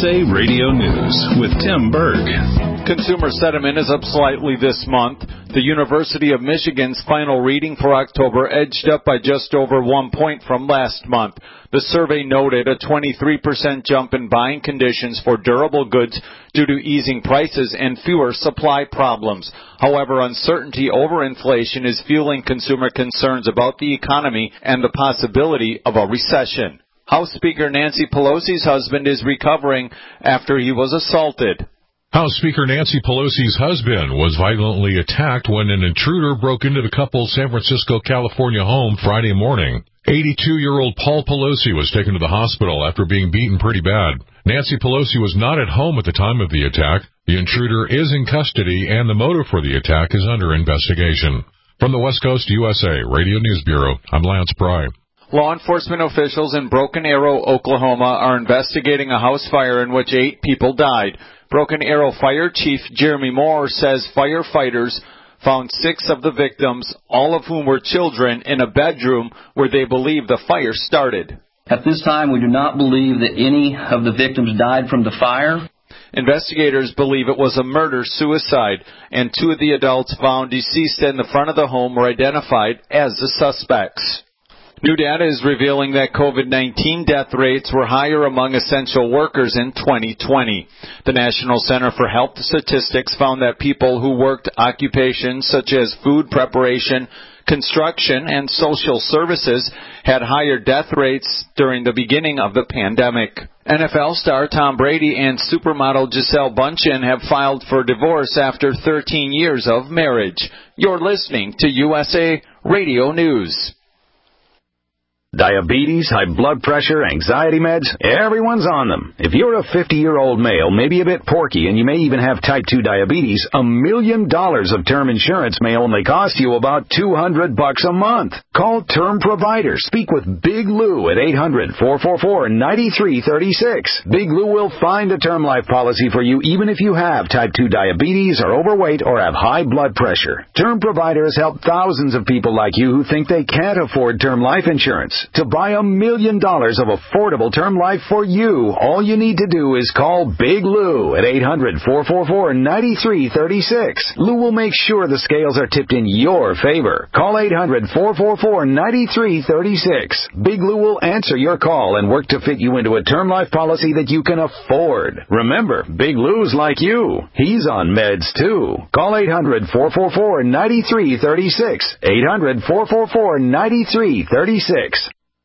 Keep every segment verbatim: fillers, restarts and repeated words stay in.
S A Radio News with Tim Berg. Consumer sentiment is up slightly this month. The University of Michigan's final reading for October edged up by just over one point from last month. The survey noted a twenty-three percent jump in buying conditions for durable goods due to easing prices and fewer supply problems. However, uncertainty over inflation is fueling consumer concerns about the economy and the possibility of a recession. House Speaker Nancy Pelosi's husband is recovering after he was assaulted. House Speaker Nancy Pelosi's husband was violently attacked when an intruder broke into the couple's San Francisco, California home Friday morning. eighty-two-year-old Paul Pelosi was taken to the hospital after being beaten pretty bad. Nancy Pelosi was not at home at the time of the attack. The intruder is in custody, and the motive for the attack is under investigation. From the West Coast U S A Radio News Bureau, I'm Lance Pry. Law enforcement officials in Broken Arrow, Oklahoma, are investigating a house fire in which eight people died. Broken Arrow Fire Chief Jeremy Moore says firefighters found six of the victims, all of whom were children, in a bedroom where they believe the fire started. At this time, we do not believe that any of the victims died from the fire. Investigators believe it was a murder-suicide, and two of the adults found deceased in the front of the home were identified as the suspects. New data is revealing that COVID nineteen death rates were higher among essential workers in twenty twenty. The National Center for Health Statistics found that people who worked occupations such as food preparation, construction, and social services had higher death rates during the beginning of the pandemic. N F L star Tom Brady and supermodel Gisele Bündchen have filed for divorce after thirteen years of marriage. You're listening to U S A Radio News. Diabetes, high blood pressure, anxiety meds, everyone's on them. If you're a fifty-year-old male, maybe a bit porky, and you may even have type two diabetes, a million dollars of term insurance may only cost you about two hundred bucks a month. Call Term Provider. Speak with Big Lou at eight hundred, four four four, nine three three six. Big Lou will find a term life policy for you even if you have type two diabetes, are overweight, or have high blood pressure. Term Provider has helped thousands of people like you who think they can't afford term life insurance. To buy a million dollars of affordable term life for you, all you need to do is call Big Lou at eight hundred, four four four, nine three three six. Lou will make sure the scales are tipped in your favor. Call eight hundred, four four four, nine three three six. Big Lou will answer your call and work to fit you into a term life policy that you can afford. Remember, Big Lou's like you. He's on meds too. Call eight hundred, four four four, nine three three six. eight hundred, four four four, nine three three six.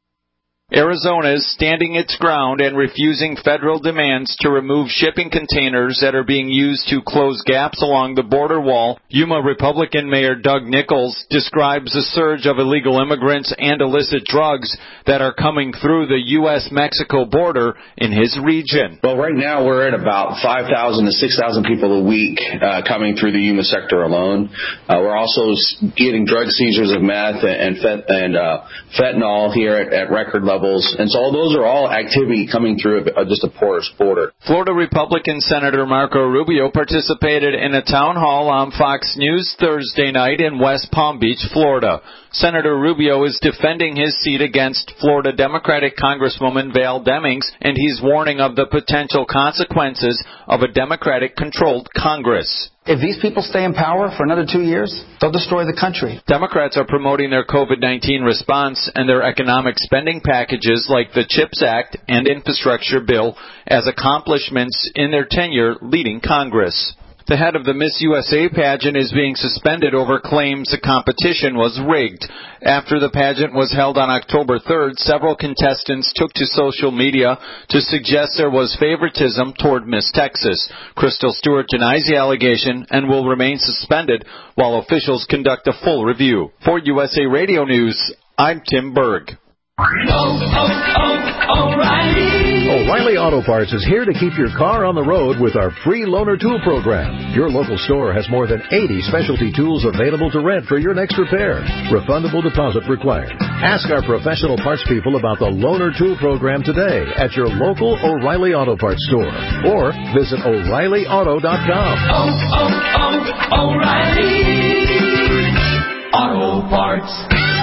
Arizona is standing its ground and refusing federal demands to remove shipping containers that are being used to close gaps along the border wall. Yuma Republican Mayor Doug Nichols describes a surge of illegal immigrants and illicit drugs that are coming through the U S Mexico border in his region. Well, right now we're at about five thousand to six thousand people a week uh, coming through the Yuma sector alone. Uh, we're also getting drug seizures of meth and, fent- and uh, fentanyl here at, at record levels. And so all those are all activity coming through a, just a porous border. Florida Republican Senator Marco Rubio participated in a town hall on Fox News Thursday night in West Palm Beach, Florida. Senator Rubio is defending his seat against Florida Democratic Congresswoman Val Demings, and he's warning of the potential consequences of a Democratic-controlled Congress. If these people stay in power for another two years, they'll destroy the country. Democrats are promoting their COVID nineteen response and their economic spending packages like the CHIPS Act and infrastructure bill as accomplishments in their tenure leading Congress. The head of the Miss U S A pageant is being suspended over claims the competition was rigged. After the pageant was held on October third, several contestants took to social media to suggest there was favoritism toward Miss Texas. Crystal Stewart denies the allegation and will remain suspended while officials conduct a full review. For U S A Radio News, I'm Tim Berg. Oh, oh, oh, O'Reilly. O'Reilly Auto Parts is here to keep your car on the road with our free loaner tool program. Your local store has more than eighty specialty tools available to rent for your next repair. Refundable deposit required. Ask our professional parts people about the loaner tool program today at your local O'Reilly Auto Parts store or visit O'Reilly Auto dot com. Oh, oh, oh, O'Reilly Auto Parts.